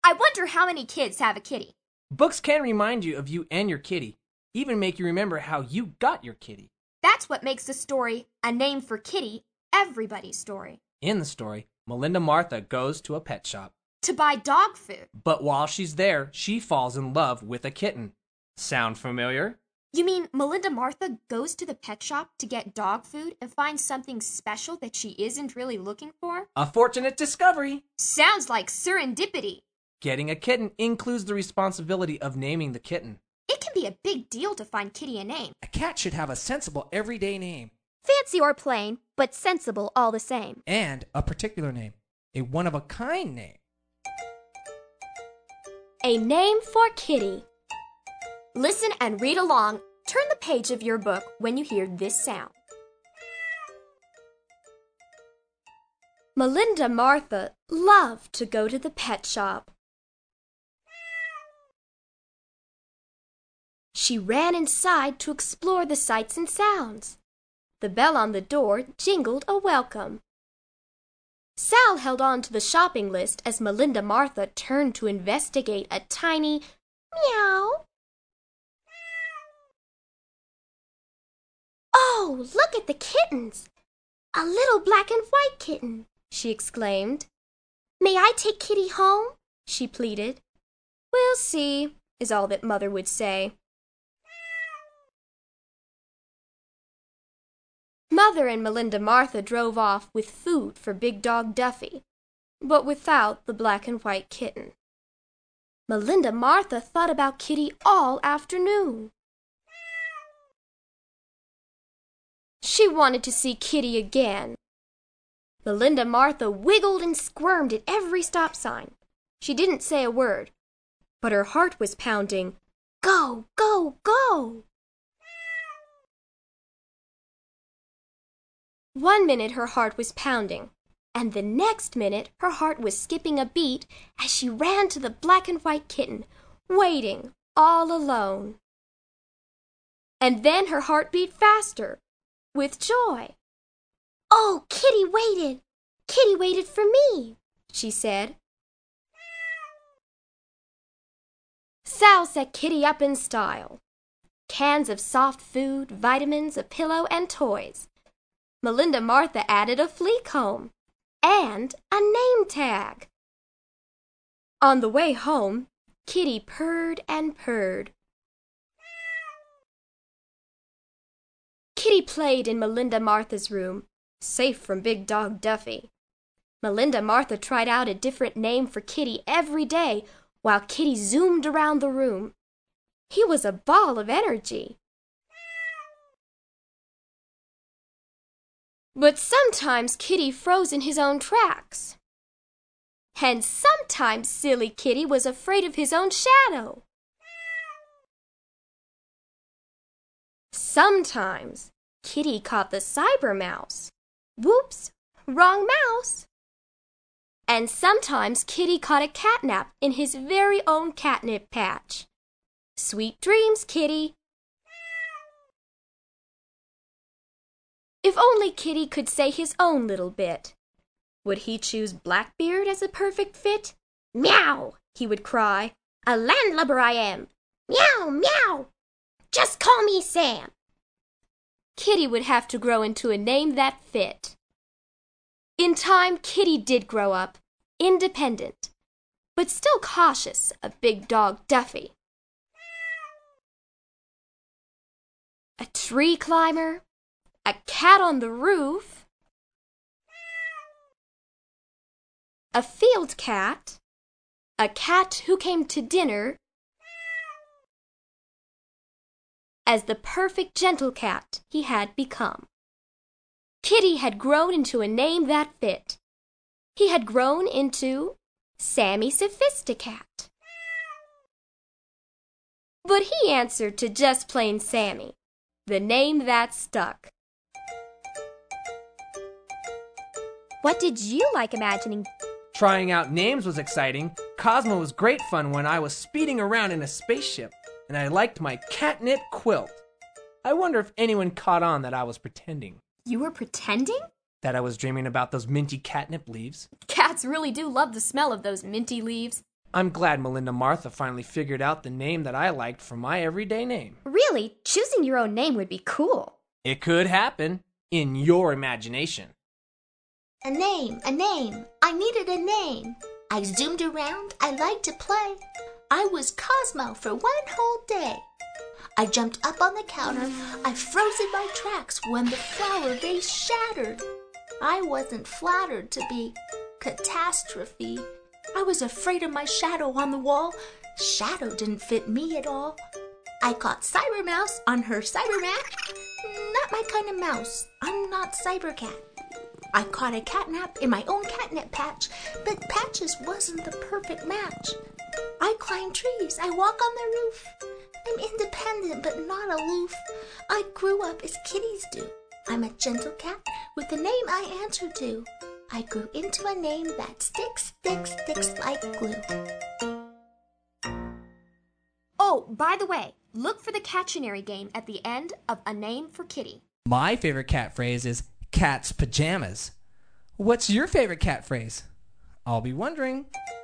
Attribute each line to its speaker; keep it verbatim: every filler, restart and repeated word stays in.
Speaker 1: I wonder how many kids have a kitty.
Speaker 2: Books can remind you of you and your kitty, even make you remember how you got your kitty.
Speaker 1: That's what makes the story A Name for Kitty everybody's story.
Speaker 2: In the story, Melinda Martha goes to a pet shop
Speaker 1: to buy dog food.
Speaker 2: But while she's there, she falls in love with a kitten. Sound familiar?
Speaker 1: You mean Melinda Martha goes to the pet shop to get dog food and finds something special that she isn't really looking for?
Speaker 2: A fortunate discovery.
Speaker 1: Sounds like serendipity.
Speaker 2: Getting a kitten includes the responsibility of naming the kitten.
Speaker 1: It can be a big deal to find Kitty a name.
Speaker 2: A cat should have a sensible everyday name.
Speaker 1: Fancy or plain, but sensible all the same.
Speaker 2: And a particular name. A one-of-a-kind name.
Speaker 1: A Name for Kitty. Listen and read along. Turn the page of your book when you hear this sound. Melinda Martha loved to go to the pet shop. She ran inside to explore the sights and sounds. The bell on the door jingled a welcome. Sal held on to the shopping list as Melinda Martha turned to investigate a tiny meow. Oh, look at the kittens! A little black and white kitten, she exclaimed. May I take Kitty home? She pleaded. We'll see, is all that Mother would say. Mother and Melinda Martha drove off with food for Big Dog Duffy, but without the black and white kitten. Melinda Martha thought about Kitty all afternoon. She wanted to see Kitty again. Melinda Martha wiggled and squirmed at every stop sign. She didn't say a word, but her heart was pounding. Go, go, go! One minute her heart was pounding, and the next minute her heart was skipping a beat as she ran to the black and white kitten, waiting all alone. And then her heart beat faster, with joy. Oh, Kitty waited! Kitty waited for me, she said. Sal set Kitty up in style. Cans of soft food, vitamins, a pillow, and toys. Melinda Martha added a flea comb and a name tag. On the way home, Kitty purred and purred. Kitty played in Melinda Martha's room, safe from Big Dog Duffy. Melinda Martha tried out a different name for Kitty every day while Kitty zoomed around the room. He was a ball of energy. But sometimes Kitty froze in his own tracks. And sometimes silly Kitty was afraid of his own shadow. Sometimes Kitty caught the cyber mouse. Whoops, wrong mouse. And sometimes Kitty caught a catnap in his very own catnip patch. Sweet dreams, Kitty. If only Kitty could say his own little bit. Would he choose Blackbeard as a perfect fit? Meow, he would cry. A landlubber I am. Meow, meow. Just call me Sam. Kitty would have to grow into a name that fit. In time, Kitty did grow up, independent, but still cautious of Big Dog Duffy. A tree climber, a cat on the roof, a field cat, a cat who came to dinner, as the perfect gentle cat he had become. Kitty had grown into a name that fit. He had grown into Sammy Sophisticat. But he answered to just plain Sammy, the name that stuck. What did you like imagining?
Speaker 2: Trying out names was exciting. Cosmo was great fun when I was speeding around in a spaceship, and I liked my catnip quilt. I wonder if anyone caught on that I was pretending.
Speaker 1: You were pretending?
Speaker 2: That I was dreaming about those minty catnip leaves.
Speaker 1: Cats really do love the smell of those minty leaves.
Speaker 2: I'm glad Melinda Martha finally figured out the name that I liked for my everyday name.
Speaker 1: Really, choosing your own name would be cool.
Speaker 2: It could happen in your imagination.
Speaker 3: A name, a name. I needed a name. I zoomed around. I liked to play. I was Cosmo for one whole day. I jumped up on the counter. I froze in my tracks when the flower vase shattered. I wasn't flattered to be catastrophe. I was afraid of my shadow on the wall. Shadow didn't fit me at all. I caught Cyber Mouse on her cyber mat. Not my kind of mouse. I'm not Cyber Cat. I caught a catnap in my own catnip patch, but Patches wasn't the perfect match. I climb trees. I walk on the roof. I'm independent but not aloof. I grew up as kitties do. I'm a gentle cat with a name I answer to. I grew into a name that sticks, sticks, sticks like glue.
Speaker 1: Oh, by the way, look for the Catchinary game at the end of A Name for Kitty.
Speaker 2: My favorite cat phrase is cat's pajamas. What's your favorite cat phrase? I'll be wondering.